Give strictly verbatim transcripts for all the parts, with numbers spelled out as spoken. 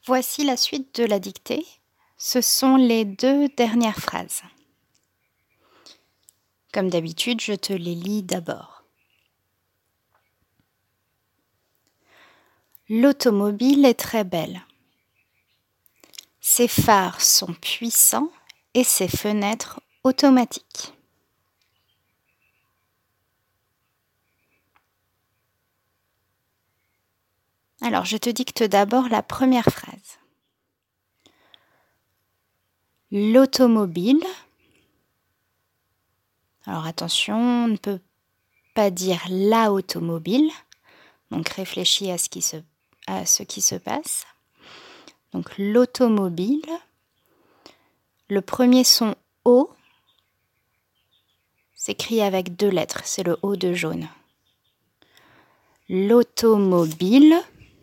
Voici la suite de la dictée. Ce sont les deux dernières phrases. Comme d'habitude, je te les lis d'abord. L'automobile est très belle. Ses phares sont puissants et ses fenêtres automatiques. Alors, je te dicte d'abord la première phrase. L'automobile. Alors attention, on ne peut pas dire la automobile. Donc réfléchis à ce qui se, à ce qui se passe. Donc l'automobile. Le premier son O s'écrit avec deux lettres. C'est le O de jaune. L'automobile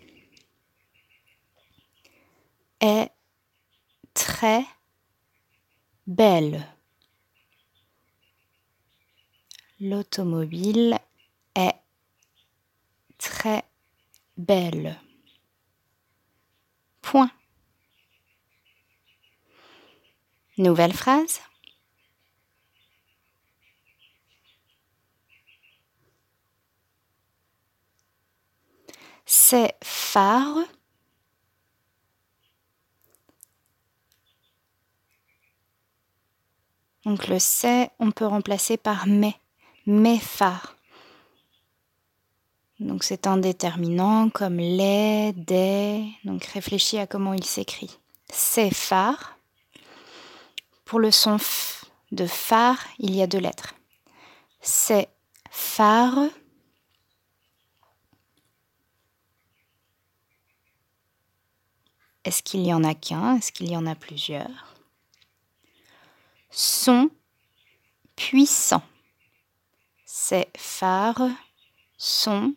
est très belle. L'automobile est très belle. Point. Nouvelle phrase. Ses phares donc le c'est, on peut remplacer par mais. Mes phares. Donc c'est un déterminant comme les, des. Donc réfléchis à comment il s'écrit. Ses phares. Pour le son f de phare, il y a deux lettres. Ses phares. Est-ce qu'il y en a qu'un? Est-ce qu'il y en a plusieurs? Sont puissants. Ces phares sont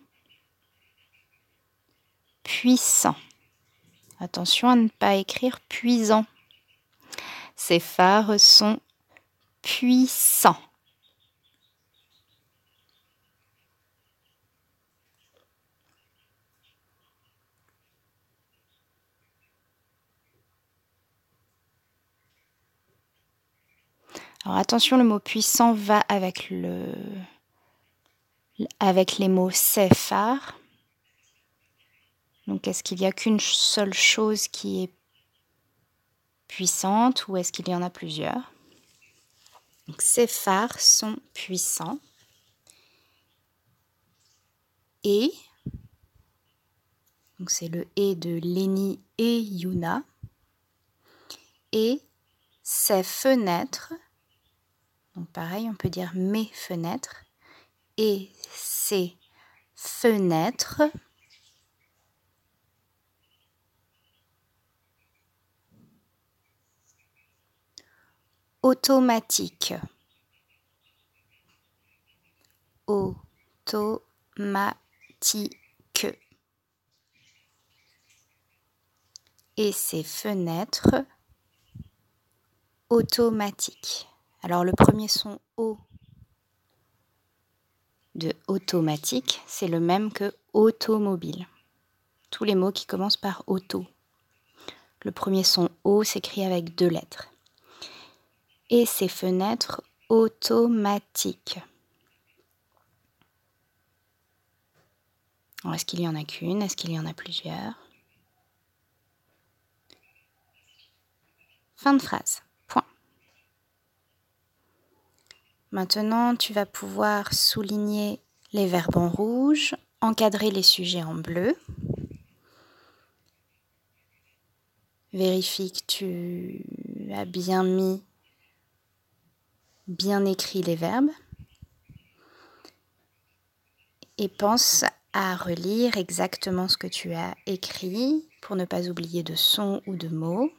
puissants. Attention à ne pas écrire puissant. Ces phares sont puissants. Alors attention, le mot puissant va avec, le, avec les mots ces phares. Donc est-ce qu'il n'y a qu'une seule chose qui est puissante ou est-ce qu'il y en a plusieurs? Donc ces phares sont puissants. Et, donc c'est le et de Lénie et Yuna. Et ces fenêtres, donc pareil, on peut dire mes fenêtres. Et ces fenêtres automatiques. Automatiques. Et ces fenêtres automatiques. Alors le premier son O de automatique, c'est le même que automobile. Tous les mots qui commencent par auto. Le premier son O s'écrit avec deux lettres. Et ces fenêtres automatiques. Alors, est-ce qu'il y en a qu'une? Est-ce qu'il y en a plusieurs? Fin de phrase. Point. Maintenant, tu vas pouvoir souligner les verbes en rouge, encadrer les sujets en bleu. Vérifie que tu as bien mis, bien écrit les verbes. Et pense à relire exactement ce que tu as écrit pour ne pas oublier de sons ou de mots.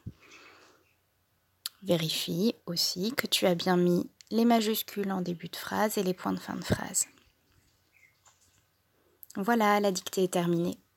Vérifie aussi que tu as bien mis les majuscules en début de phrase et les points de fin de phrase. Voilà, la dictée est terminée.